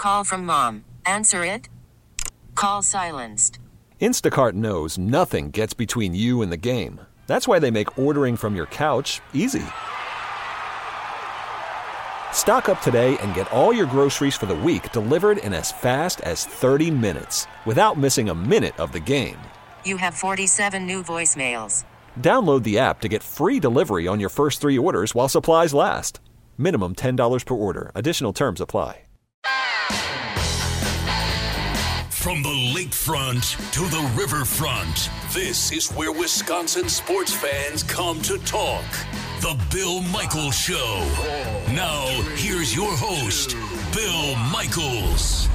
Call from mom. Answer it. Call silenced. Instacart knows nothing gets between you and the game. That's why they make ordering from your couch easy. Stock up today and get all your groceries for the week delivered in as fast as 30 minutes without missing a minute of the game. You have 47 new voicemails. Download the app to get free delivery on your first 3 orders while supplies last. Minimum $10 per order. Additional terms apply. From the lakefront to the riverfront, this is where Wisconsin sports fans come to talk. The Bill Michaels Show. Now, here's your host, Bill Michaels.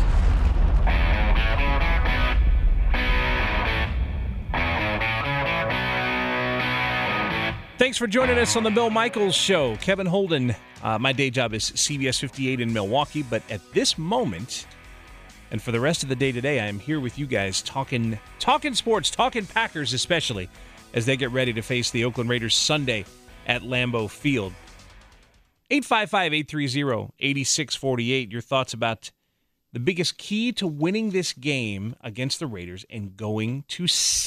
Thanks for joining us on the Bill Michaels Show. Kevin Holden. My day job is CBS 58 in Milwaukee, but at this moment, and for the rest of the day today, I am here with you guys talking sports, talking Packers especially, as they get ready to face the Oakland Raiders Sunday at Lambeau Field. 855-830-8648. Your thoughts about the biggest key to winning this game against the Raiders and going to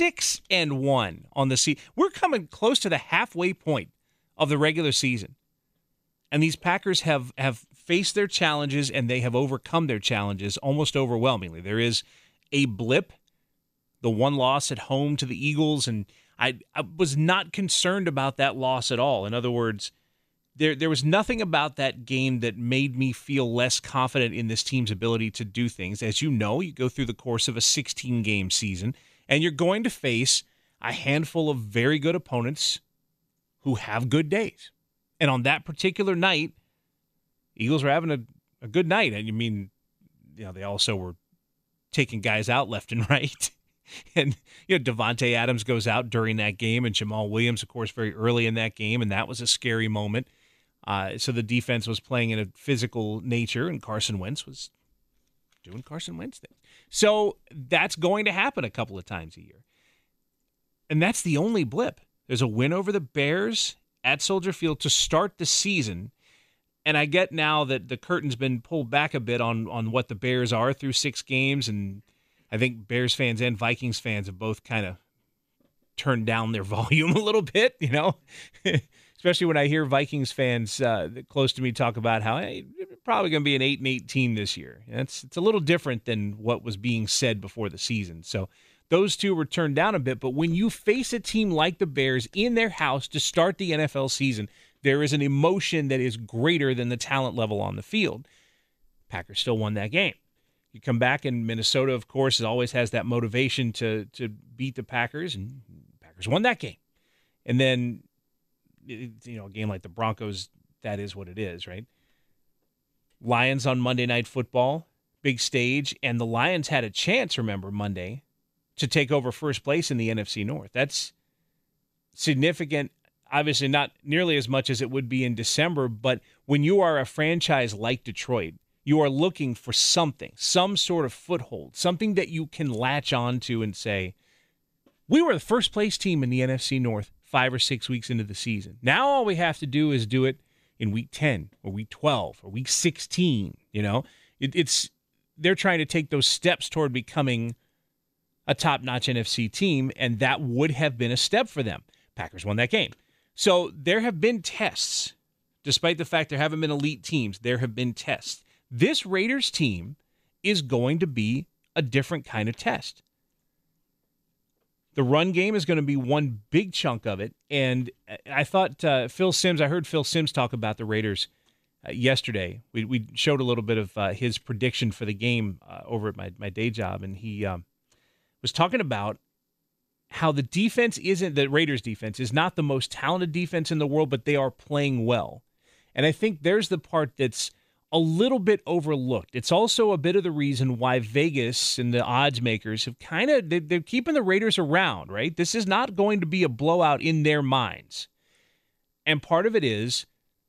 6-1 on the season. We're coming close to the halfway point of the regular season. And these Packers have faced their challenges, and they have overcome their challenges almost overwhelmingly. There is a blip, the one loss at home to the Eagles, and I was not concerned about that loss at all. In other words, there was nothing about that game that made me feel less confident in this team's ability to do things. As you know, you go through the course of a 16-game season, and you're going to face a handful of very good opponents who have good days. And on that particular night, Eagles were having a good night. And you mean, they also were taking guys out left and right. And, Devontae Adams goes out during that game, and Jamal Williams, of course, very early in that game, and that was a scary moment. So the defense was playing in a physical nature, and Carson Wentz was doing Carson Wentz things. So that's going to happen a couple of times a year. And that's the only blip. There's a win over the Bears at Soldier Field to start the season. And I get now that the curtain's been pulled back a bit on what the Bears are through 6 games, and I think Bears fans and Vikings fans have both kind of turned down their volume a little bit, especially when I hear Vikings fans close to me talk about how it's probably going to be an 8-18 this year. It's a little different than what was being said before the season. So those two were turned down a bit. But when you face a team like the Bears in their house to start the NFL season, there is an emotion that is greater than the talent level on the field. Packers still won that game. You come back, and Minnesota, of course, always has that motivation to beat the Packers, and Packers won that game. And then, a game like the Broncos, that is what it is, right? Lions on Monday Night Football, big stage, and the Lions had a chance, remember, Monday, to take over first place in the NFC North. That's significant. Obviously not nearly as much as it would be in December, but when you are a franchise like Detroit, you are looking for something, some sort of foothold, something that you can latch on to and say, we were the first place team in the NFC North 5 or 6 weeks into the season. Now all we have to do is do it in week 10 or week 12 or week 16. They're trying to take those steps toward becoming a top-notch NFC team, and that would have been a step for them. Packers won that game. So there have been tests. Despite the fact there haven't been elite teams, there have been tests. This Raiders team is going to be a different kind of test. The run game is going to be one big chunk of it, and I thought I heard Phil Simms talk about the Raiders yesterday. We showed a little bit of his prediction for the game over at my day job, and he was talking about how the Raiders defense is not the most talented defense in the world, but they are playing well. And I think there's the part that's a little bit overlooked. It's also a bit of the reason why Vegas and the odds makers have they're keeping the Raiders around, right? This is not going to be a blowout in their minds. And part of it is,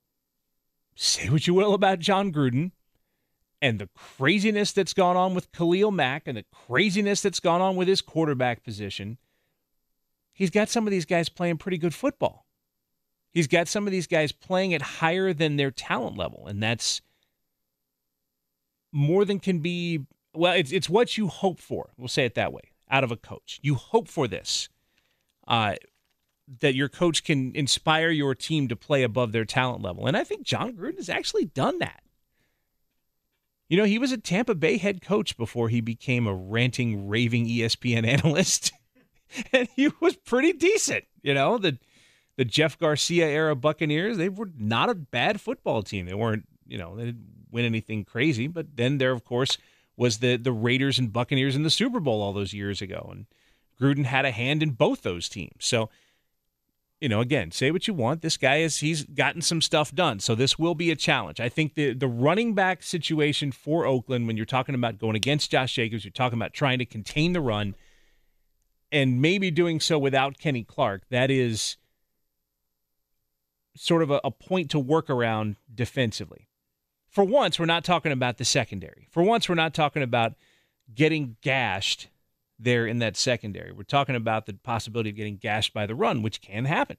say what you will about John Gruden and the craziness that's gone on with Khalil Mack and the craziness that's gone on with his quarterback position. He's got some of these guys playing pretty good football. He's got some of these guys playing at higher than their talent level, and that's more than can be, well, it's what you hope for. We'll say it that way, out of a coach. You hope for this, that your coach can inspire your team to play above their talent level. And I think John Gruden has actually done that. You know, he was a Tampa Bay head coach before he became a ranting, raving ESPN analyst. And he was pretty decent. You know, the Jeff Garcia era Buccaneers, they were not a bad football team. They weren't, they didn't win anything crazy. But then there, of course, was the Raiders and Buccaneers in the Super Bowl all those years ago. And Gruden had a hand in both those teams. So, again, say what you want. This guy he's gotten some stuff done. So this will be a challenge. I think the running back situation for Oakland, when you're talking about going against Josh Jacobs, you're talking about trying to contain the run and maybe doing so without Kenny Clark. That is sort of a point to work around defensively. For once, we're not talking about the secondary. For once, we're not talking about getting gashed there in that secondary. We're talking about the possibility of getting gashed by the run, which can happen.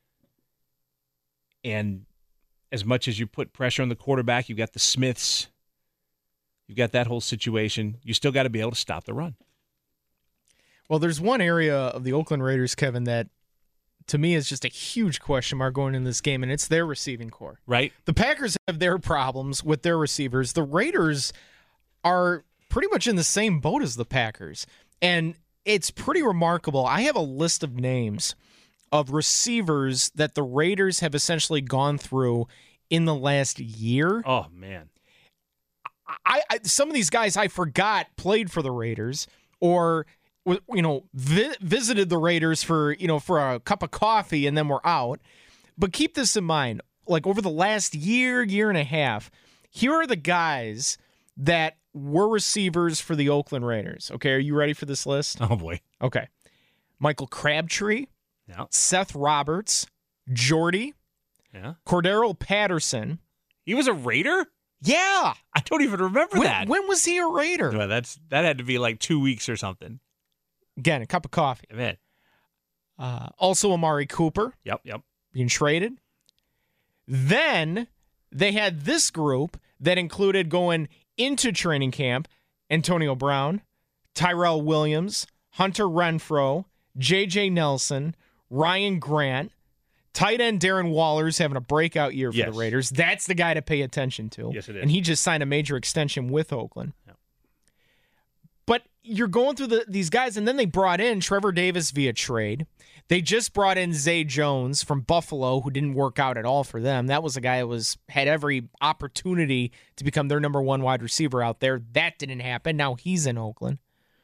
And as much as you put pressure on the quarterback, you've got the Smiths, you've got that whole situation, you still got to be able to stop the run. Well, there's one area of the Oakland Raiders, Kevin, that to me is just a huge question mark going in this game, and it's their receiving core. Right. The Packers have their problems with their receivers. The Raiders are pretty much in the same boat as the Packers. And it's pretty remarkable. I have a list of names of receivers that the Raiders have essentially gone through in the last year. Oh, man. I some of these guys I forgot played for the Raiders or visited the Raiders for a cup of coffee and then were out. But keep this in mind, like over the last year and a half, here are the guys that were receivers for the Oakland Raiders. Okay, are you ready for this list? Oh, boy. Okay. Michael Crabtree, Yeah. Seth Roberts, Jordy, Yeah. Cordero Patterson. He was a Raider? Yeah. I don't even remember that. When was he a Raider? Well, that had to be like 2 weeks or something. Again, a cup of coffee. I bet. Also Amari Cooper. Yep. Being traded. Then they had this group that included going into training camp, Antonio Brown, Tyrell Williams, Hunter Renfrow, J.J. Nelson, Ryan Grant, tight end Darren Waller's having a breakout year for the Raiders. That's the guy to pay attention to. Yes, it is. And he just signed a major extension with Oakland. Yep. But you're going through these guys, and then they brought in Trevor Davis via trade. They just brought in Zay Jones from Buffalo, who didn't work out at all for them. That was a guy who had every opportunity to become their number one wide receiver out there. That didn't happen. Now he's in Oakland.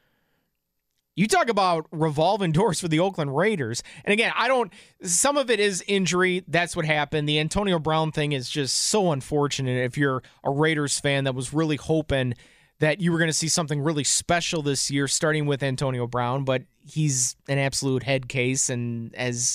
You talk about revolving doors for the Oakland Raiders. And again, some of it is injury. That's what happened. The Antonio Brown thing is just so unfortunate if you're a Raiders fan that was really hoping that you were going to see something really special this year, starting with Antonio Brown, but he's an absolute head case. And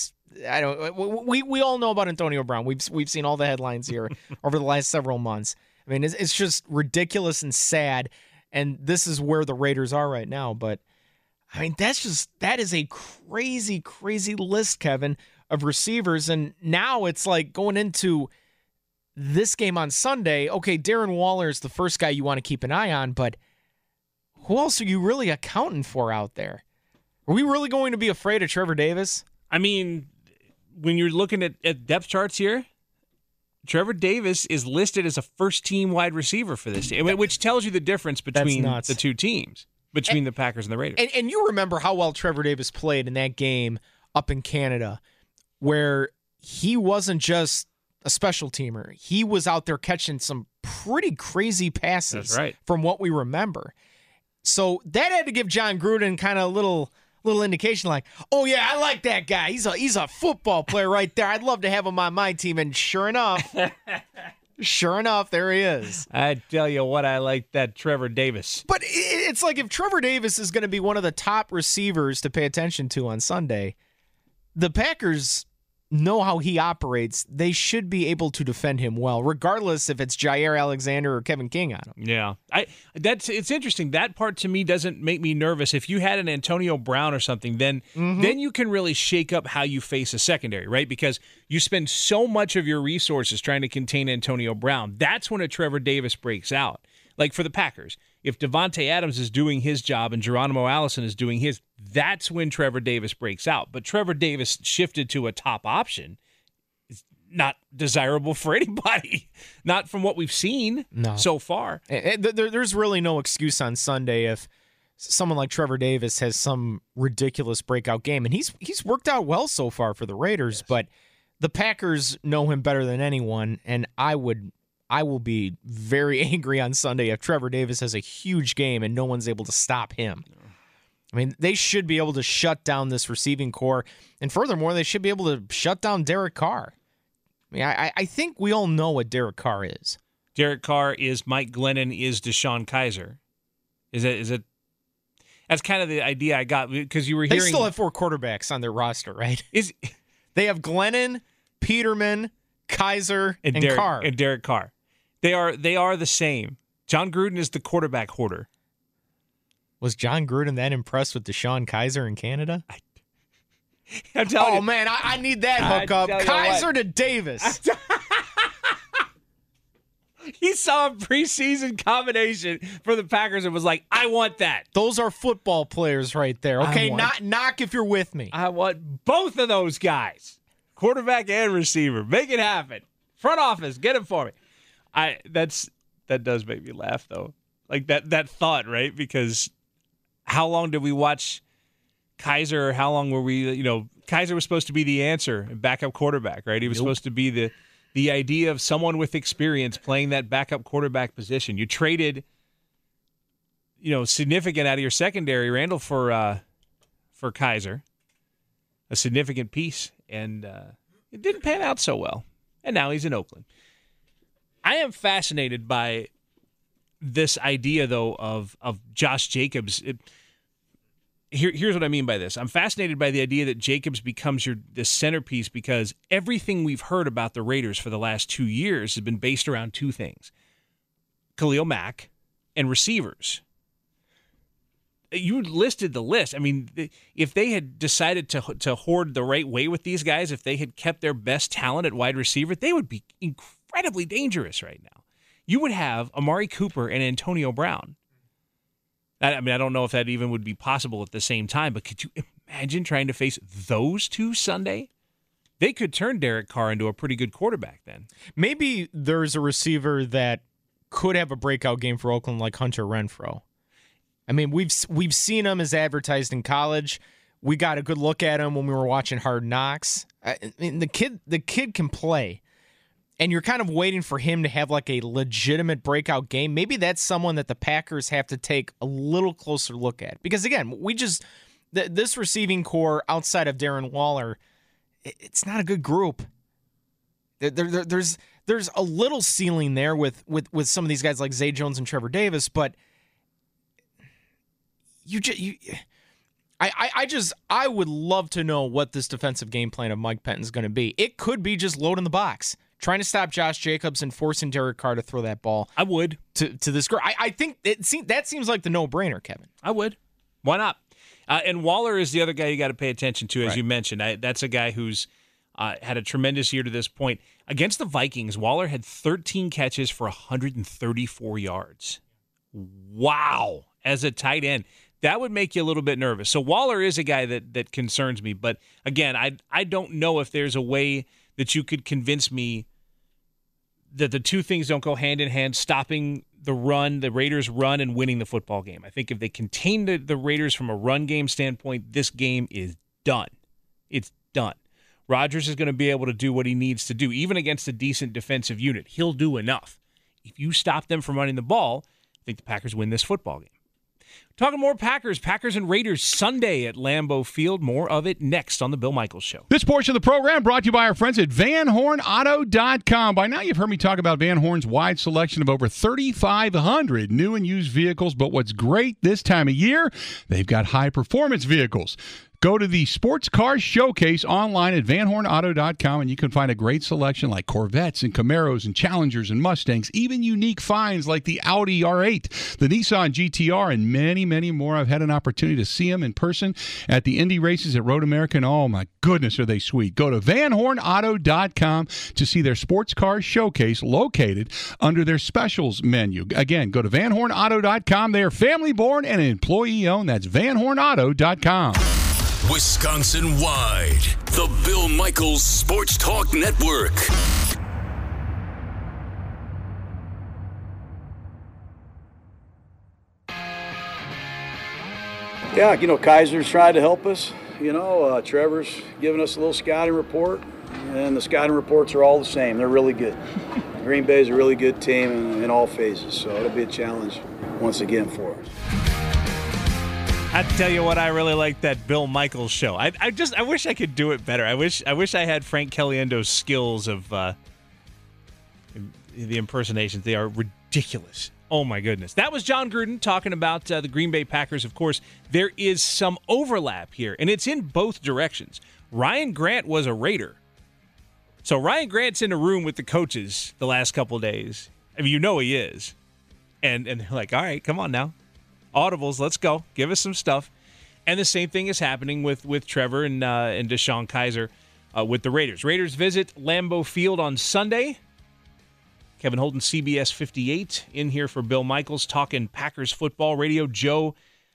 we all know about Antonio Brown. We've seen all the headlines here over the last several months. I mean, it's just ridiculous and sad. And this is where the Raiders are right now. But I mean, that is a crazy, crazy list, Kevin, of receivers. And now it's like going into this game on Sunday. Okay, Darren Waller is the first guy you want to keep an eye on, but who else are you really accounting for out there? Are we really going to be afraid of Trevor Davis? I mean, when you're looking at depth charts here, Trevor Davis is listed as a first-team wide receiver for this team, which tells you the difference between the two teams, between the Packers and the Raiders. And you remember how well Trevor Davis played in that game up in Canada, where he wasn't just a special teamer. He was out there catching some pretty crazy passes. That's right. From what we remember. So that had to give John Gruden kind of a little indication like, oh, yeah, I like that guy. He's a football player right there. I'd love to have him on my team. And sure enough, there he is. I tell you what, I like that Trevor Davis. But it's like if Trevor Davis is going to be one of the top receivers to pay attention to on Sunday, the Packers know how he operates. They should be able to defend him well, regardless if it's Jair Alexander or Kevin King on him. Yeah, it's interesting. That part to me doesn't make me nervous. If you had an Antonio Brown or something, then you can really shake up how you face a secondary, right? Because you spend so much of your resources trying to contain Antonio Brown. That's when a Trevor Davis breaks out. Like for the Packers, if Devontae Adams is doing his job and Geronimo Allison is doing his, that's when Trevor Davis breaks out. But Trevor Davis shifted to a top option. It's not desirable for anybody, not from what we've seen so far. There's really no excuse on Sunday if someone like Trevor Davis has some ridiculous breakout game. And he's worked out well so far for the Raiders, but the Packers know him better than anyone, and I will be very angry on Sunday if Trevor Davis has a huge game and no one's able to stop him. I mean, they should be able to shut down this receiving core, and furthermore, they should be able to shut down Derek Carr. I mean, I think we all know what Derek Carr is. Derek Carr is Mike Glennon is DeShone Kizer. Is it? That's kind of the idea I got because you were hearing. They still have 4 quarterbacks on their roster, right? They have Glennon, Peterman, Kizer, and Carr. And Derek Carr. They are the same. John Gruden is the quarterback hoarder. Was John Gruden that impressed with DeShone Kizer in Canada? I'm telling you. Oh, man, I need that hookup. Kizer to Davis. He saw a preseason combination for the Packers and was like, I want that. Those are football players right there. Okay, not knock if you're with me. I want both of those guys, quarterback and receiver. Make it happen. Front office, get it for me. That does make me laugh, though. Like that thought, right? Because how long did we watch Kizer? How long were we, Kizer was supposed to be the answer, backup quarterback, right? He was supposed to be the idea of someone with experience playing that backup quarterback position. You traded, significant out of your secondary, Randall, for Kizer, a significant piece, and it didn't pan out so well. And now he's in Oakland. I am fascinated by this idea, though, of Josh Jacobs. Here's what I mean by this. I'm fascinated by the idea that Jacobs becomes the centerpiece because everything we've heard about the Raiders for the last 2 years has been based around 2 things: Khalil Mack and receivers. You listed the list. I mean, if they had decided to hoard the right way with these guys, if they had kept their best talent at wide receiver, they would be incredibly dangerous right now. You would have Amari Cooper and Antonio Brown. I mean, I don't know if that even would be possible at the same time, but could you imagine trying to face those 2 Sunday? They could turn Derek Carr into a pretty good quarterback then. Maybe there's a receiver that could have a breakout game for Oakland like Hunter Renfrow. I mean, we've seen him as advertised in college. We got a good look at him when we were watching Hard Knocks. I mean, the kid can play. And you're kind of waiting for him to have like a legitimate breakout game. Maybe that's someone that the Packers have to take a little closer look at. Because, again, this receiving core outside of Darren Waller, it's not a good group. There's a little ceiling there with some of these guys like Zay Jones and Trevor Davis, but I would love to know what this defensive game plan of Mike Pettine's going to be. It could be just loading the box, trying to stop Josh Jacobs and forcing Derek Carr to throw that ball. I would to this girl. I think that seems like the no-brainer, Kevin. I would. Why not? And Waller is the other guy you got to pay attention to, as you mentioned. That's a guy who's had a tremendous year to this point. Against the Vikings, Waller had 13 catches for 134 yards. Wow. As a tight end. That would make you a little bit nervous. So Waller is a guy that concerns me. But, again, I don't know if there's a way that you could convince me that the 2 things don't go hand in hand, stopping the Raiders' run, and winning the football game. I think if they contain the Raiders from a run game standpoint, this game is done. It's done. Rodgers is going to be able to do what he needs to do, even against a decent defensive unit. He'll do enough. If you stop them from running the ball, I think the Packers win this football game. Talking more Packers and Raiders Sunday at Lambeau Field. More of it next on The Bill Michaels Show. This portion of the program brought to you by our friends at VanHornAuto.com. By now you've heard me talk about Van Horn's wide selection of over 3,500 new and used vehicles. But what's great this time of year, they've got high-performance vehicles. Go to the Sports Car Showcase online at vanhornauto.com, and you can find a great selection like Corvettes and Camaros and Challengers and Mustangs, even unique finds like the Audi R8, the Nissan GTR, and many, many more. I've had an opportunity to see them in person at the Indy races at Road America, and oh my goodness, are they sweet. Go to vanhornauto.com to see their Sports Car Showcase located under their specials menu. Again, go to vanhornauto.com. They are family-born and employee-owned. That's vanhornauto.com. Wisconsin-wide, the Bill Michaels Sports Talk Network. Yeah, Kaiser's tried to help us. Trevor's giving us a little scouting report, and the scouting reports are all the same. They're really good. Green Bay's a really good team in all phases, so it'll be a challenge once again for us. I tell you what, I really like that Bill Michaels show. I wish I could do it better. I wish I had Frank Caliendo's skills of the impersonations. They are ridiculous. Oh my goodness. That was John Gruden talking about the Green Bay Packers. Of course, there is some overlap here, and it's in both directions. Ryan Grant was a Raider. So Ryan Grant's in a room with the coaches the last couple of days. I mean, he is. And they're like, all right, come on now. Audibles, let's go. Give us some stuff. And the same thing is happening with Trevor and DeShone Kizer with the Raiders. Raiders visit Lambeau Field on Sunday. Kevin Holden, CBS 58, in here for Bill Michaels, talking Packers football. Radio Joe.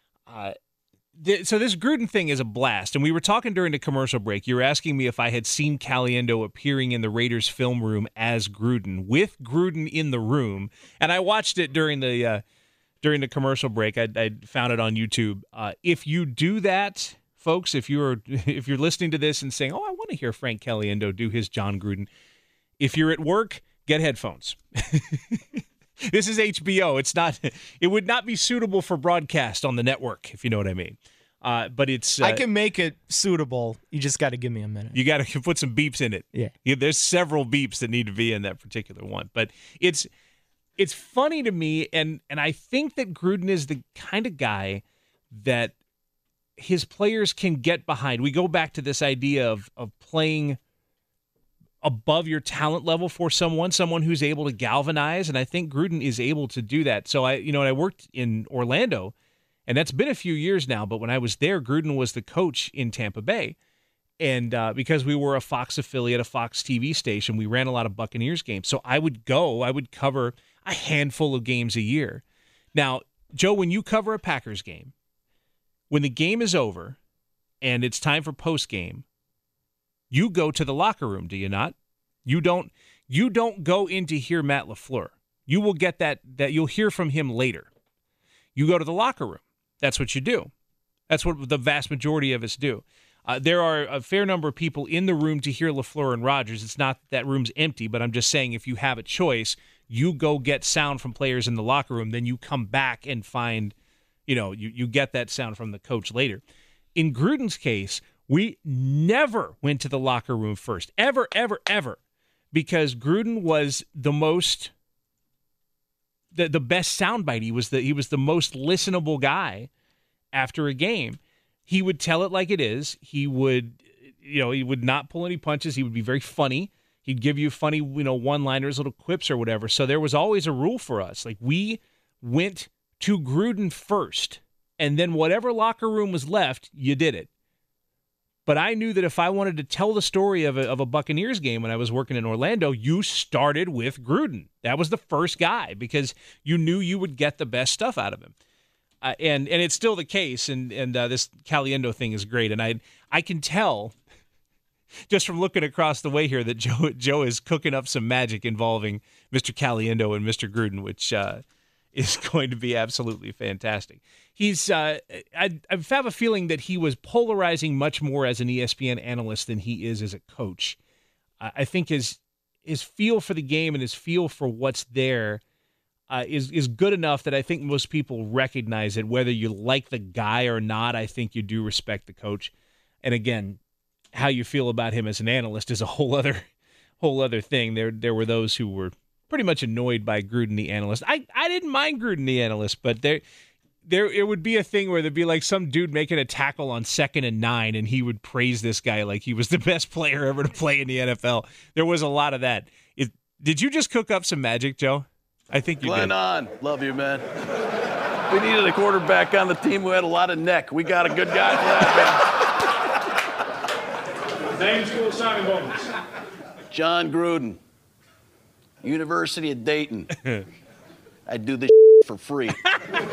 So this Gruden thing is a blast. And we were talking during the commercial break. You were asking me if I had seen Caliendo appearing in the Raiders film room as Gruden, with Gruden in the room. And I watched it during the commercial break. I found it on YouTube. If you do that, folks, if you're listening to this and saying, "Oh, I want to hear Frank Caliendo do his John Gruden," if you're at work, get headphones. This is HBO. It would not be suitable for broadcast on the network, if you know what I mean. But it's. I can make it suitable. You just got to give me a minute. You got to put some beeps in it. Yeah. There's several beeps that need to be in that particular one, but it's funny to me, and I think that Gruden is the kind of guy that his players can get behind. We go back to this idea of playing above your talent level for someone who's able to galvanize, and I think Gruden is able to do that. So I worked in Orlando, and that's been a few years now, but when I was there, Gruden was the coach in Tampa Bay. And because we were a Fox affiliate, a Fox TV station, we ran a lot of Buccaneers games. So I would cover a handful of games a year. Now, Joe, when you cover a Packers game, when the game is over and it's time for post-game, you go to the locker room, do you not? You don't go in to hear Matt LaFleur. You will get that you'll hear from him later. You go to the locker room. That's what you do. That's what the vast majority of us do. There are a fair number of people in the room to hear LaFleur and Rodgers. It's not that room's empty, but I'm just saying if you have a choice, you go get sound from players in the locker room, then you come back and find, you get that sound from the coach later. In Gruden's case, we never went to the locker room first, ever, ever, ever, because Gruden was the best soundbite. He was the most listenable guy after a game. He would tell it like it is. He would not pull any punches. He would be very funny. He'd give you funny, one-liners, little quips or whatever. So there was always a rule for us. Like, we went to Gruden first, and then whatever locker room was left, you did it. But I knew that if I wanted to tell the story of a Buccaneers game when I was working in Orlando, you started with Gruden. That was the first guy because you knew you would get the best stuff out of him. And it's still the case, and this Caliendo thing is great. And I can tell just from looking across the way here that Joe is cooking up some magic involving Mr. Caliendo and Mr. Gruden, which is going to be absolutely fantastic. He's I have a feeling that he was polarizing much more as an ESPN analyst than he is as a coach. I think his feel for the game and his feel for what's there is good enough that I think most people recognize it. Whether you like the guy or not, I think you do respect the coach. And again, how you feel about him as an analyst is a whole other thing. There were those who were pretty much annoyed by Gruden the analyst. I didn't mind Gruden the analyst, but it would be a thing where there'd be like some dude making a tackle on 2nd and 9, and he would praise this guy like he was the best player ever to play in the NFL. There was a lot of that. Did you just cook up some magic, Joe? I think you Glenn did. on. Love you, man. We needed a quarterback on the team who had a lot of neck. We got a good guy for that, man. Name, school, signing bonus. John Gruden, University of Dayton. I do this for free. You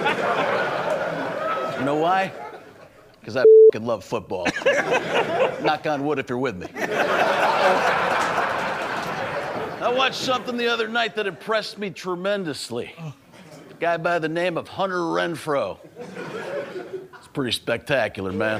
know why? Because I love football. Knock on wood if you're with me. I watched something the other night that impressed me tremendously. A guy by the name of Hunter Renfrow. It's pretty spectacular, man.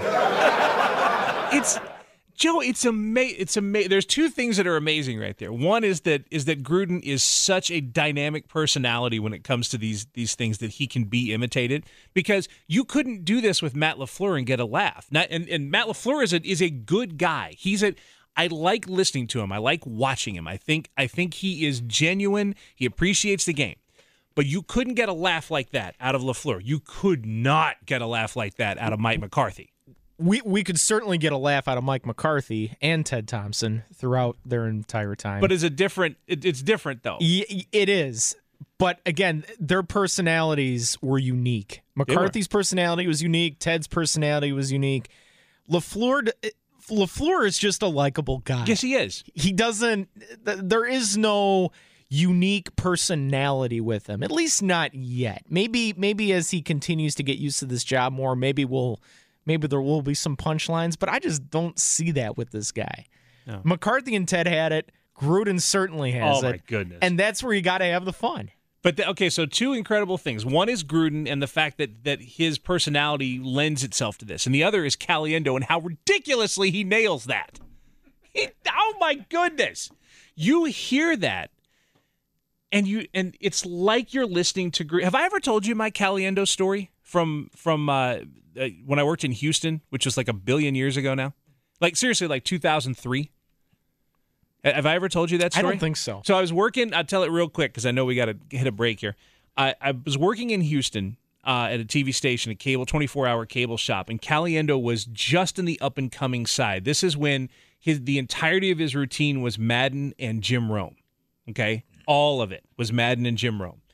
Joe, it's amazing. There's two things that are amazing right there. One is that Gruden is such a dynamic personality when it comes to these things that he can be imitated, because you couldn't do this with Matt LaFleur and get a laugh. And Matt LaFleur is a good guy. I like listening to him. I like watching him. I think he is genuine. He appreciates the game. But you couldn't get a laugh like that out of LaFleur. You could not get a laugh like that out of Mike McCarthy. We could certainly get a laugh out of Mike McCarthy and Ted Thompson throughout their entire time. But it's different, though. It is. But again, their personalities were unique. McCarthy's personality was unique. Ted's personality was unique. LaFleur is just a likable guy. Yes, he is. There is no unique personality with him, at least not yet. Maybe as he continues to get used to this job more, maybe there will be some punchlines, but I just don't see that with this guy. No. McCarthy and Ted had it. Gruden certainly has it. Oh, my goodness. And that's where you got to have the fun. But, so two incredible things. One is Gruden and the fact that his personality lends itself to this. And the other is Caliendo and how ridiculously he nails that. Oh, my goodness. You hear that, and it's like you're listening to Gruden. Have I ever told you my Caliendo story from when I worked in Houston, which was like a billion years ago now? Like, seriously, like 2003. Have I ever told you that story? I don't think so. So I was working, I'll tell it real quick because I know we got to hit a break here. I was working in Houston at a TV station, a 24-hour cable shop, and Caliendo was just in the up-and-coming side. This is when the entirety of his routine was Madden and Jim Rome, okay? All of it was Madden and Jim Rome.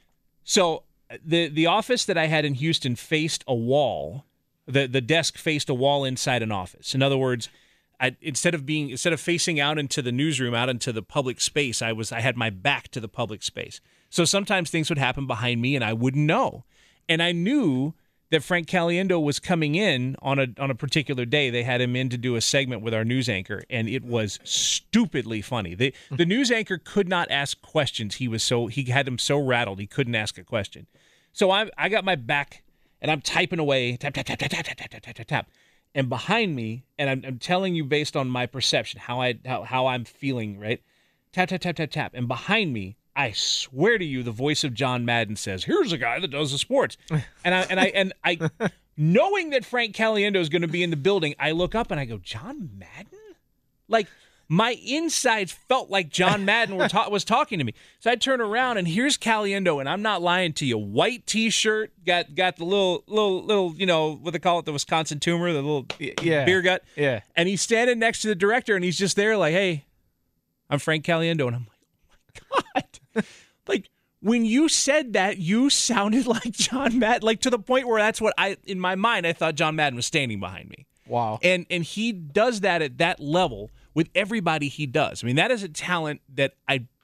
So the office that I had in Houston faced a wall. The desk faced a wall inside an office. In other words, instead of facing out into the newsroom, out into the public space, I had my back to the public space. So sometimes things would happen behind me and I wouldn't know. And I knew that Frank Caliendo was coming in on a particular day. They had him in to do a segment with our news anchor, and it was stupidly funny. The news anchor could not ask questions. He had him so rattled he couldn't ask a question. So I got my back and I'm typing away, tap, tap, tap, tap, tap, tap, tap, tap, tap. And behind me, and I'm telling you based on my perception, how I'm feeling, right? Tap, tap, tap, tap, tap. And behind me, I swear to you, the voice of John Madden says, "Here's a guy that does the sports." And I knowing that Frank Caliendo is going to be in the building, I look up and I go, "John Madden?" Like, my insides felt like John Madden was talking to me. So I turn around and here's Caliendo, and I'm not lying to you. White T-shirt, got the little what they call it, the Wisconsin tumor, the little beer gut. Yeah. And he's standing next to the director, and he's just there like, "Hey, I'm Frank Caliendo," and I'm like, "Oh my God." Like, when you said that, you sounded like John Madden, like to the point where that's what in my mind, I thought John Madden was standing behind me. Wow. And he does that at that level with everybody he does. I mean, that is a talent that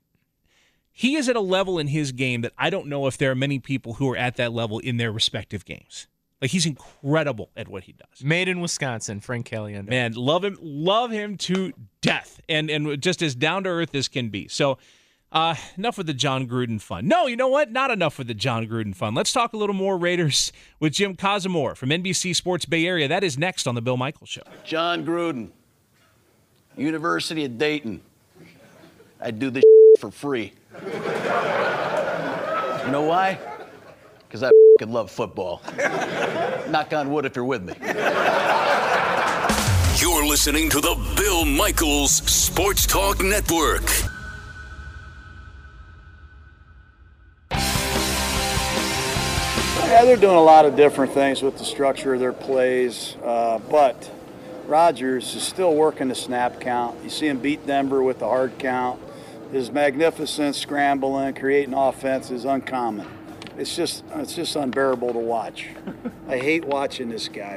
he is at a level in his game that I don't know if there are many people who are at that level in their respective games. Like, he's incredible at what he does. Made in Wisconsin, Frank Caliendo. Man, love him to death, and just as down to earth as can be. So, enough with the John Gruden fun. No, you know what? Not enough with the John Gruden fun. Let's talk a little more Raiders with Jim Cosmore from NBC Sports Bay Area. That is next on the Bill Michaels Show. John Gruden, University of Dayton. I do this for free. You know why? Because I love football. Knock on wood if you're with me. You're listening to the Bill Michaels Sports Talk Network. Yeah, they're doing a lot of different things with the structure of their plays, but Rodgers is still working the snap count. You see him beat Denver with the hard count. His magnificent scrambling, creating offense is uncommon. It's just unbearable to watch. I hate watching this guy.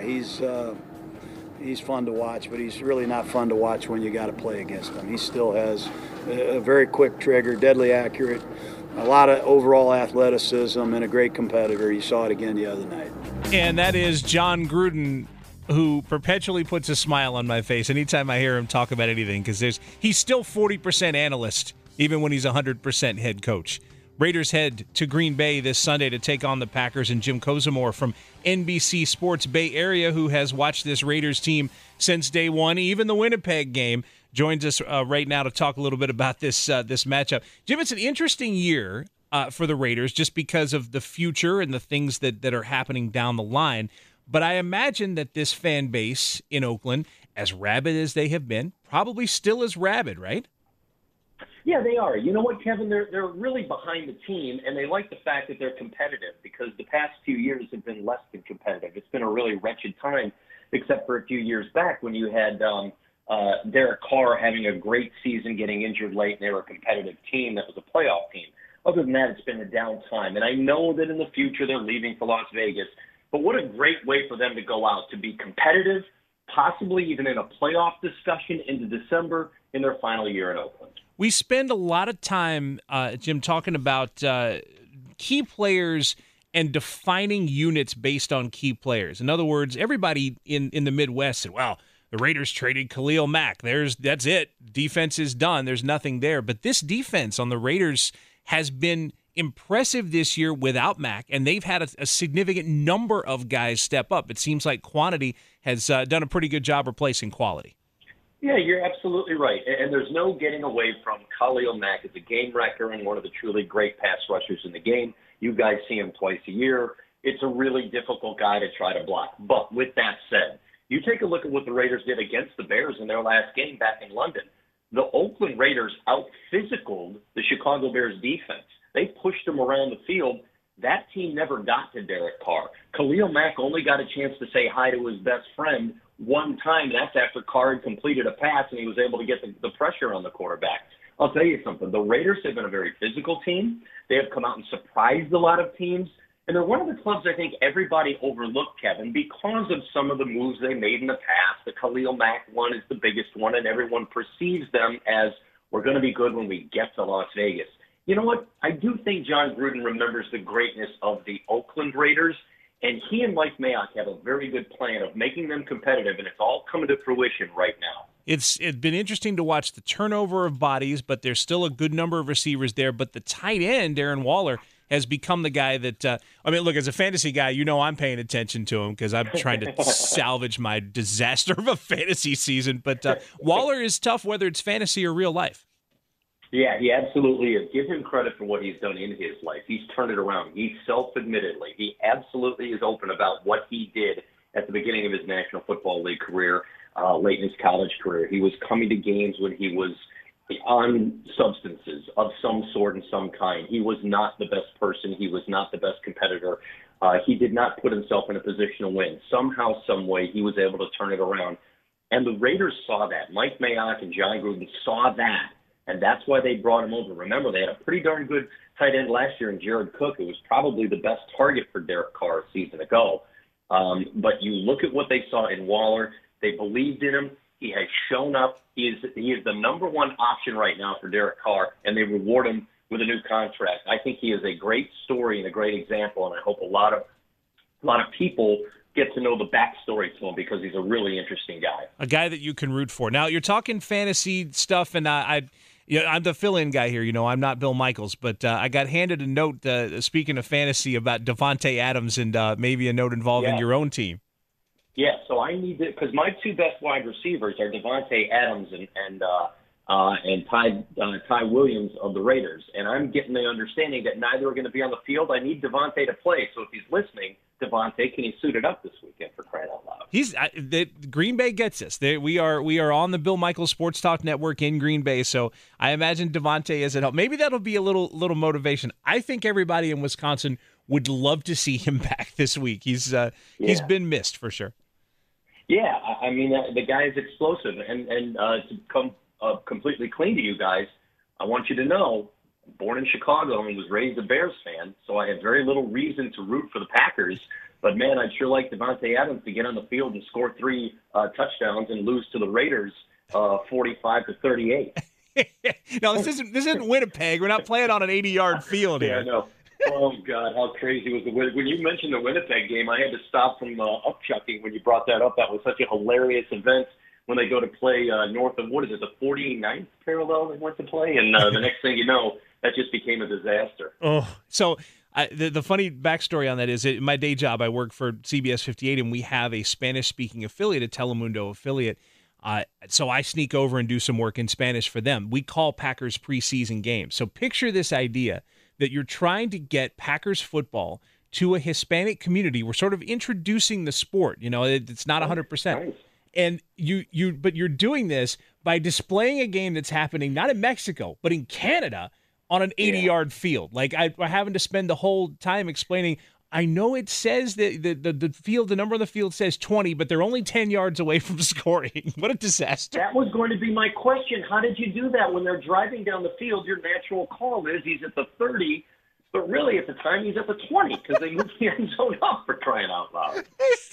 He's fun to watch, but he's really not fun to watch when you got to play against him. He still has a very quick trigger, deadly accurate, a lot of overall athleticism, and a great competitor. You saw it again the other night. And that is John Gruden, who perpetually puts a smile on my face anytime I hear him talk about anything, because he's still 40% analyst, even when he's 100% head coach. Raiders head to Green Bay this Sunday to take on the Packers, and Jim Kozimor from NBC Sports Bay Area, who has watched this Raiders team since day one, even the Winnipeg game, joins us right now to talk a little bit about this matchup. Jim, it's an interesting year for the Raiders just because of the future and the things that are happening down the line. But I imagine that this fan base in Oakland, as rabid as they have been, probably still is rabid, right? Yeah, they are. You know what, Kevin? They're really behind the team, and they like the fact that they're competitive because the past few years have been less than competitive. It's been a really wretched time, except for a few years back when you had Derek Carr having a great season, getting injured late, and they were a competitive team that was a playoff team. Other than that, it's been a down time. And I know that in the future they're leaving for Las Vegas, but what a great way for them to go out, to be competitive, possibly even in a playoff discussion into December in their final year in Oakland. We spend a lot of time, Jim, talking about key players and defining units based on key players. In other words, everybody in the Midwest said, well, the Raiders traded Khalil Mack. That's it. Defense is done. There's nothing there. But this defense on the Raiders has been impressive this year without Mack, and they've had a significant number of guys step up. It seems like quantity has done a pretty good job replacing quality. Yeah, you're absolutely right. And there's no getting away from Khalil Mack as a game wrecker and one of the truly great pass rushers in the game. You guys see him twice a year. It's a really difficult guy to try to block. But with that said, you take a look at what the Raiders did against the Bears in their last game back in London. The Oakland Raiders out-physicaled the Chicago Bears defense. They pushed them around the field. That team never got to Derek Carr. Khalil Mack only got a chance to say hi to his best friend one time. That's after Carr had completed a pass and he was able to get the pressure on the quarterback. I'll tell you something. The Raiders have been a very physical team. They have come out and surprised a lot of teams. And they're one of the clubs I think everybody overlooked, Kevin, because of some of the moves they made in the past. The Khalil Mack one is the biggest one, and everyone perceives them as we're going to be good when we get to Las Vegas. You know what? I do think John Gruden remembers the greatness of the Oakland Raiders, and he and Mike Mayock have a very good plan of making them competitive, and it's all coming to fruition right now. It's been interesting to watch the turnover of bodies, but there's still a good number of receivers there. But the tight end, Darren Waller, has become the guy that look, as a fantasy guy, I'm paying attention to him because I'm trying to salvage my disaster of a fantasy season. But Waller is tough, whether it's fantasy or real life. Yeah, he absolutely is. Give him credit for what he's done in his life. He's turned it around. He self-admittedly, he absolutely is open about what he did at the beginning of his National Football League career, late in his college career. He was coming to games when he was on substances of some sort and some kind. He was not the best person. He was not the best competitor. He did not put himself in a position to win. Somehow, some way, he was able to turn it around. And the Raiders saw that. Mike Mayock and John Gruden saw that. And that's why they brought him over. Remember, they had a pretty darn good tight end last year in Jared Cook, who was probably the best target for Derek Carr a season ago. But you look at what they saw in Waller. They believed in him. He has shown up. He is the number one option right now for Derek Carr, and they reward him with a new contract. I think he is a great story and a great example, and I hope a lot of people get to know the backstory to him because he's a really interesting guy. A guy that you can root for. Now, you're talking fantasy stuff, and I'm the fill-in guy here. I'm not Bill Michaels, but I got handed a note, speaking of fantasy, about Davante Adams and maybe a note involving your own team. Yeah, so I need to, because my two best wide receivers are Davante Adams and Ty Williams of the Raiders, and I'm getting the understanding that neither are going to be on the field. I need Davante to play, so if he's listening, Davante, can you suit it up this weekend for crying out loud? Green Bay gets us. We are on the Bill Michaels Sports Talk Network in Green Bay, so I imagine Davante is at help. Maybe that'll be a little motivation. I think everybody in Wisconsin Would love to see him back this week. He's been missed for sure. Yeah, I mean, the guy is explosive. And to come completely clean to you guys, I want you to know, born in Chicago and was raised a Bears fan, so I have very little reason to root for the Packers. But, man, I'd sure like Devontae Adams to get on the field and score 3 touchdowns and lose to the Raiders 45-38. No, this isn't Winnipeg. We're not playing on an 80-yard field here. Yeah, I know. Oh, God, how crazy was when you mentioned the Winnipeg game, I had to stop from upchucking when you brought that up. That was such a hilarious event when they go to play north of, what is it, the 49th parallel they went to play? And the next thing you know, that just became a disaster. Oh, so the funny backstory on that is in my day job, I work for CBS 58, and we have a Spanish-speaking affiliate, a Telemundo affiliate. So I sneak over and do some work in Spanish for them. We call Packers preseason games. So picture this idea that you're trying to get Packers football to a Hispanic community. We're sort of introducing the sport. You know, it's not 100%. Nice. And but you're doing this by displaying a game that's happening not in Mexico, but in Canada on an 80-yard field. Like I'm having to spend the whole time explaining, I know it says that the number on the field says 20, but they're only 10 yards away from scoring. What a disaster. That was going to be my question. How did you do that when they're driving down the field? Your natural call is he's at the 30, but really at the time he's at the 20 because they moved the end zone up, for crying out loud.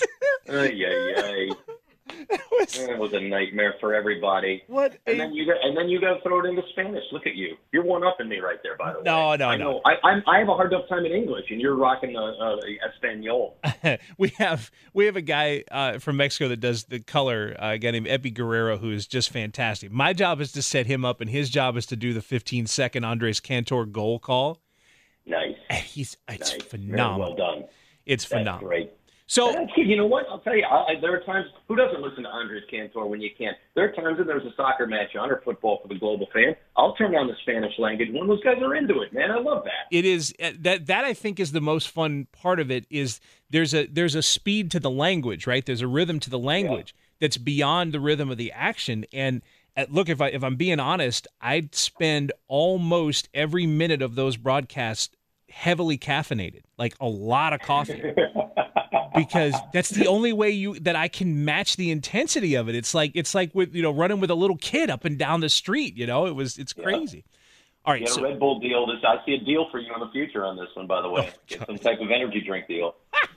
It was a nightmare for everybody. And then you got to throw it into Spanish. Look at you. You're one-upping me right there, by the way. No. I have a hard enough time in English, and you're rocking Espanol. we have a guy from Mexico that does the color, a guy named Epi Guerrero, who is just fantastic. My job is to set him up, and his job is to do the 15-second Andres Cantor goal call. Nice. It's phenomenal. Very well done. It's phenomenal. That's great. So, you know what? I'll tell you, there are times, who doesn't listen to Andres Cantor when you can? There are times when there's a soccer match on or football for the global fan. I'll turn on the Spanish language when those guys are into it, man. I love that. It is that I think is the most fun part of it is there's a speed to the language, right? There's a rhythm to the language that's beyond the rhythm of the action. And look, if I'm being honest, I'd spend almost every minute of those broadcasts heavily caffeinated, like a lot of coffee. Because that's the only way that I can match the intensity of it. It's like with running with a little kid up and down the street. It's crazy. All right, get a Red Bull deal. I see a deal for you in the future on this one, by the way. Get some type of energy drink deal.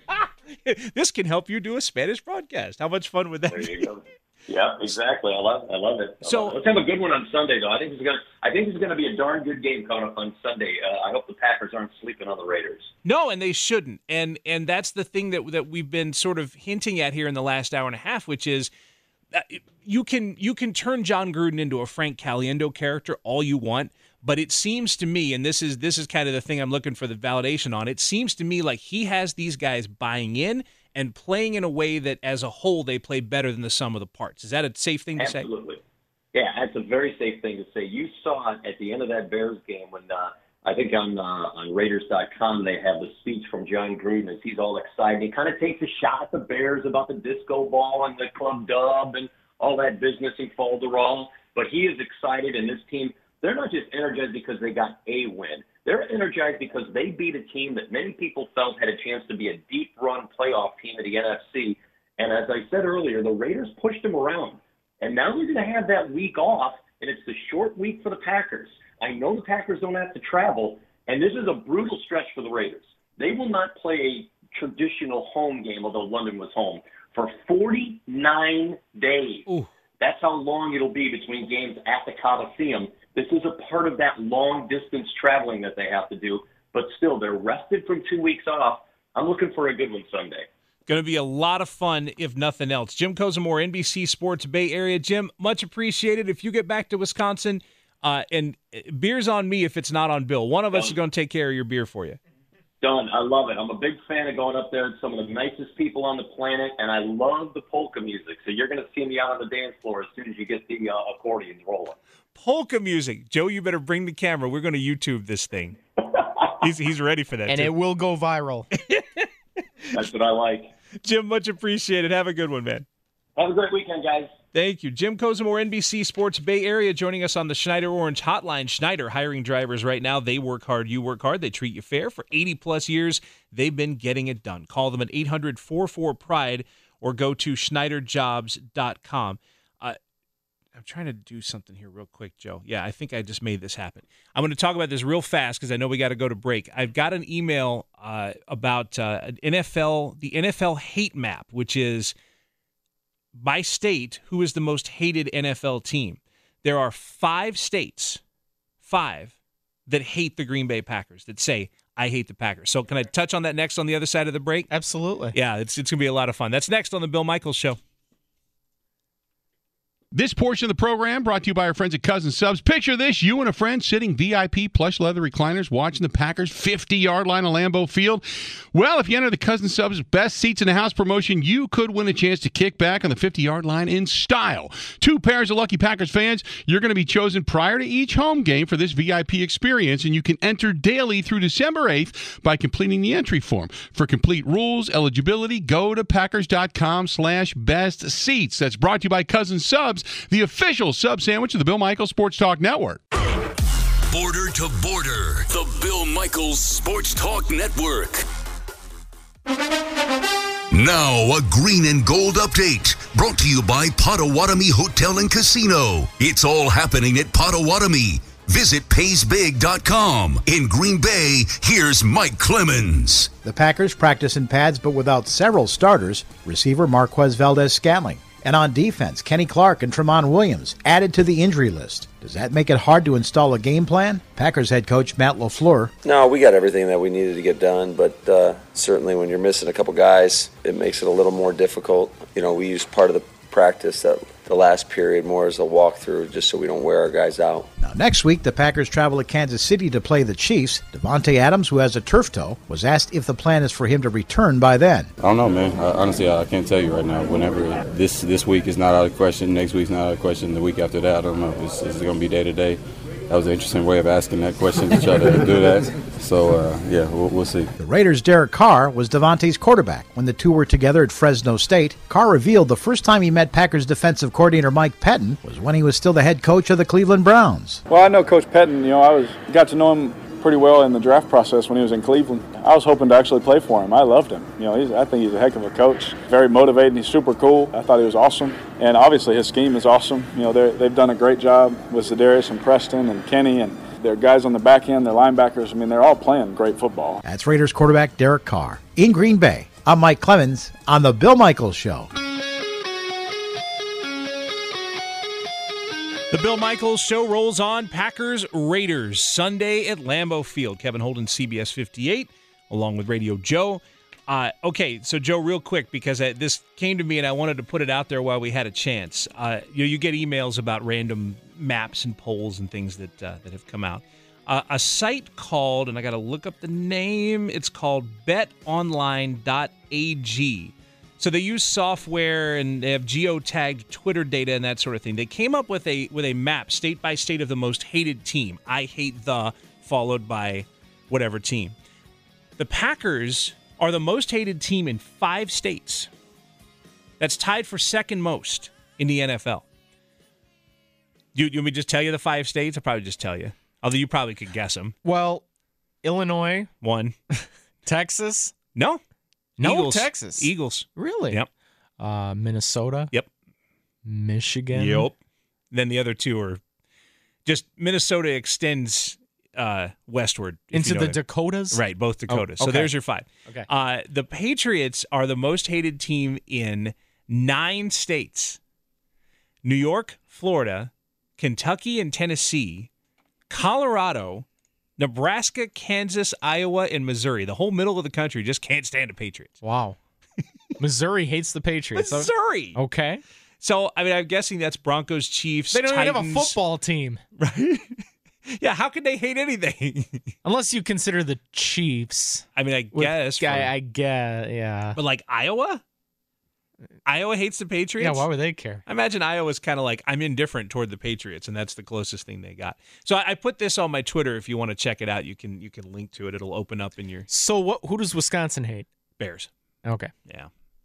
This can help you do a Spanish broadcast. How much fun would that be? There you go. Yeah, exactly. I love it. Let's have a good one on Sunday, though. I think it's going to be a darn good game coming up on Sunday. I hope the Packers aren't sleeping on the Raiders. No, and they shouldn't. And that's the thing that we've been sort of hinting at here in the last hour and a half, which is you can turn John Gruden into a Frank Caliendo character all you want, but it seems to me, and this is kind of the thing I'm looking for the validation on. It seems to me like he has these guys buying in and playing in a way that, as a whole, they play better than the sum of the parts. Is that a safe thing to say? Absolutely. Yeah, that's a very safe thing to say. You saw it at the end of that Bears game when I think on Raiders.com they have the speech from John Gruden as he's all excited. He kind of takes a shot at the Bears about the disco ball and the club dub and all that business in Falderall. But he is excited, and this team, they're not just energized because they got a win. They're energized because they beat a team that many people felt had a chance to be a deep-run playoff team of the NFC. And as I said earlier, the Raiders pushed them around. And now they're going to have that week off, and it's the short week for the Packers. I know the Packers don't have to travel, and this is a brutal stretch for the Raiders. They will not play a traditional home game, although London was home, for 49 days. Ooh. That's how long it'll be between games at the Coliseum. This is a part of that long-distance traveling that they have to do. But still, they're rested from 2 weeks off. I'm looking for a good one Sunday. Going to be a lot of fun, if nothing else. Jim Kozimor, NBC Sports Bay Area. Jim, much appreciated. If you get back to Wisconsin, and beer's on me if it's not on Bill. One of us is going to take care of your beer for you. Done. I love it. I'm a big fan of going up there with some of the nicest people on the planet, and I love the polka music. So you're going to see me out on the dance floor as soon as you get the accordions rolling. Polka music. Joe, you better bring the camera. We're going to YouTube this thing. He's ready for that, and too. It will go viral. That's what I like. Jim, much appreciated. Have a good one, man. Have a great weekend, guys. Thank you. Jim Kozimor, NBC Sports Bay Area, joining us on the Schneider Orange Hotline. Schneider hiring drivers right now. They work hard, you work hard. They treat you fair. For 80-plus years, they've been getting it done. Call them at 800-44-PRIDE or go to schneiderjobs.com. I'm trying to do something here real quick, Joe. Yeah, I think I just made this happen. I'm going to talk about this real fast because I know we got to go to break. I've got an email about the NFL hate map, which is by state, who is the most hated NFL team. There are 5 states, 5, that hate the Green Bay Packers, that say, I hate the Packers. So can I touch on that next on the other side of the break? Absolutely. Yeah, it's going to be a lot of fun. That's next on the Bill Michaels Show. This portion of the program brought to you by our friends at Cousin Subs. Picture this, you and a friend sitting VIP plush leather recliners watching the Packers 50-yard line of Lambeau Field. Well, if you enter the Cousin Subs Best Seats in the House promotion, you could win a chance to kick back on the 50-yard line in style. 2 pairs of lucky Packers fans. You're going to be chosen prior to each home game for this VIP experience, and you can enter daily through December 8th by completing the entry form. For complete rules, eligibility, go to Packers.com/best seats. That's brought to you by Cousin Subs, the official sub sandwich of the Bill Michaels Sports Talk Network. Border to Border, the Bill Michaels Sports Talk Network. Now, a green and gold update brought to you by Potawatomi Hotel and Casino. It's all happening at Potawatomi. Visit PaysBig.com. In Green Bay, here's Mike Clemens. The Packers practice in pads but without several starters, receiver Marquez Valdez-Scantling. And on defense, Kenny Clark and Tramon Williams added to the injury list. Does that make it hard to install a game plan? Packers head coach Matt LaFleur. No, we got everything that we needed to get done, but certainly when you're missing a couple guys, it makes it a little more difficult. You know, we used part of the practice that the last period more as a walkthrough just so we don't wear our guys out. Now, next week, the Packers travel to Kansas City to play the Chiefs. Devontae Adams, who has a turf toe, was asked if the plan is for him to return by then. I don't know, man. Honestly, I can't tell you right now. Whenever this week is not out of question, next week's not out of question, the week after that, I don't know. It's going to be day to day. That was an interesting way of asking that question to try to do that. So, yeah, we'll see. The Raiders' Derek Carr was Devontae's quarterback when the two were together at Fresno State. Carr revealed the first time he met Packers defensive coordinator Mike Pettin was when he was still the head coach of the Cleveland Browns. Well, I know Coach Pettin. You know, I got to know him pretty well in the draft process when he was in Cleveland. I was hoping to actually play for him. I loved him. You know, I think he's a heck of a coach. Very motivating. He's super cool. I thought he was awesome. And obviously his scheme is awesome. You know, they've done a great job with Za'Darius and Preston and Kenny and their guys on the back end, their linebackers. I mean, they're all playing great football. That's Raiders quarterback Derek Carr. In Green Bay, I'm Mike Clemens on The Bill Michaels Show. The Bill Michaels Show rolls on. Packers Raiders Sunday at Lambeau Field. Kevin Holden, CBS 58, along with Radio Joe. Okay, so Joe, real quick, because this came to me and I wanted to put it out there while we had a chance. You get emails about random maps and polls and things that have come out. A site called, and I got to look up the name. It's called BetOnline.ag. So they use software and they have geotagged Twitter data and that sort of thing. They came up with a map, state by state, of the most hated team. I hate the, followed by whatever team. The Packers are the most hated team in 5 states. That's tied for second most in the NFL. You want me to just tell you the 5 states? I'll probably just tell you. Although you probably could guess them. Well, Illinois. 1. Texas. No. No, Eagles. Texas. Eagles. Really? Yep. Minnesota. Yep. Michigan. Yep. Then the other 2 are just Minnesota extends westward. Into the Dakotas? Right, both Dakotas. Oh, okay. So there's your 5. Okay. The Patriots are the most hated team in 9 states. New York, Florida, Kentucky and Tennessee, Colorado, Nebraska, Kansas, Iowa, and Missouri. The whole middle of the country just can't stand the Patriots. Wow. Missouri hates the Patriots. Missouri. Okay. So, I mean, I'm guessing that's Broncos, Chiefs, They don't Titans. even have a football team. Right? Yeah, how could they hate anything? Unless you consider the Chiefs. I mean, I guess. I guess, yeah. But like Iowa? Iowa hates the Patriots? Yeah, why would they care? I imagine Iowa's kind of like, I'm indifferent toward the Patriots, and that's the closest thing they got. So I put this on my Twitter. If you want to check it out, you can link to it. It'll open up in your... So who does Wisconsin hate? Bears. Okay. Yeah.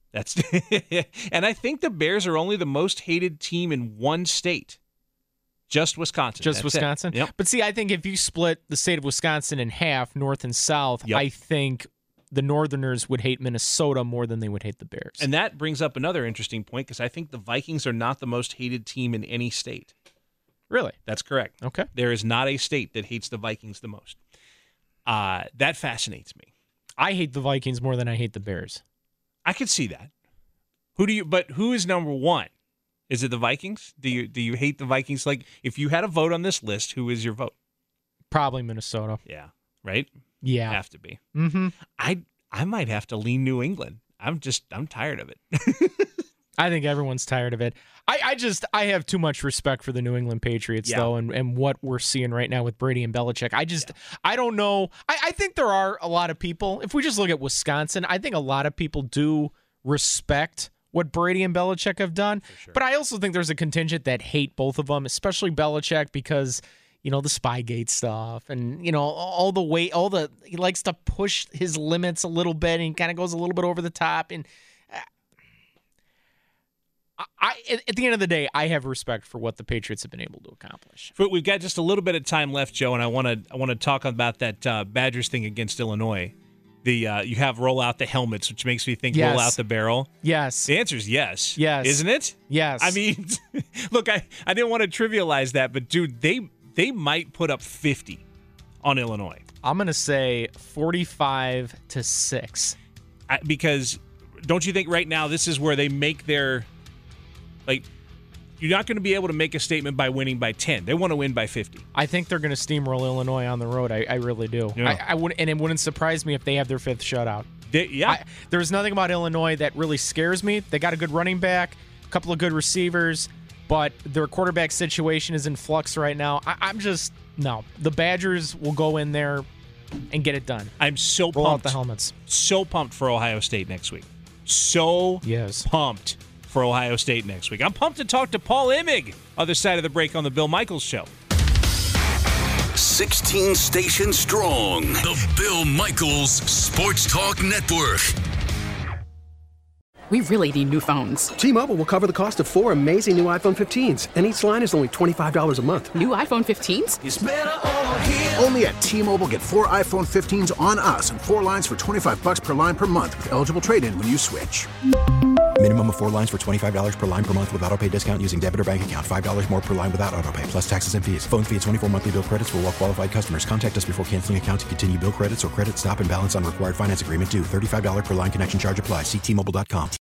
That's and I think the Bears are only the most hated team in one state. Just Wisconsin. Just That's Wisconsin? Yep. But see, I think if you split the state of Wisconsin in half, north and south, Yep. I think the Northerners would hate Minnesota more than they would hate the Bears. And that brings up another interesting point because I think the Vikings are not the most hated team in any state. Really? That's correct. Okay. There is not a state that hates the Vikings the most. That fascinates me. I hate the Vikings more than I hate the Bears. I could see that. But who is number one? Is it the Vikings? Do you hate the Vikings? Like, if you had a vote on this list, who is your vote? Probably Minnesota. Yeah. Right? Yeah. Have to be. Mm-hmm. I might have to lean New England. I'm tired of it. I think everyone's tired of it. I have too much respect for the New England Patriots, though, and what we're seeing right now with Brady and Belichick. I don't know. I think there are a lot of people, if we just look at Wisconsin, I think a lot of people do respect what Brady and Belichick have done. Sure. But I also think there's a contingent that hate both of them, especially Belichick, because, the Spygate stuff and, he likes to push his limits a little bit and he kind of goes a little bit over the top. And at the end of the day, I have respect for what the Patriots have been able to accomplish. We've got just a little bit of time left, Joe, and I want to talk about that Badgers thing against Illinois. You have roll out the helmets, which makes me think yes. roll out the barrel. Yes. The answer is yes. Yes. Isn't it? Yes. I mean, look, I didn't want to trivialize that, but dude, they might put up 50 on Illinois. I'm going to say 45-6. Because don't you think right now this is where they make their you're not going to be able to make a statement by winning by 10. They want to win by 50. I think they're going to steamroll Illinois on the road. I really do. Yeah. I wouldn't, and it wouldn't surprise me if they have their fifth shutout. Yeah. There's nothing about Illinois that really scares me. They got a good running back, a couple of good receivers, but their quarterback situation is in flux right now. No. The Badgers will go in there and get it done. I'm so Roll pumped. out the helmets. So pumped for Ohio State next week. Pumped for Ohio State next week. I'm pumped to talk to Paul Imig, other side of the break on the Bill Michaels Show. 16 stations strong. The Bill Michaels Sports Talk Network. We really need new phones. T-Mobile will cover the cost of 4 amazing new iPhone 15s, and each line is only $25 a month. New iPhone 15s? It's better over here. Only at T-Mobile, get 4 iPhone 15s on us and 4 lines for $25 per line per month with eligible trade-in when you switch. Minimum of 4 lines for $25 per line per month with autopay discount using debit or bank account. $5 more per line without autopay, plus taxes and fees. Phone fee at 24 monthly bill credits for well-qualified customers. Contact us before canceling account to continue bill credits or credit stop and balance on required finance agreement due. $35 per line connection charge applies. See T-Mobile.com.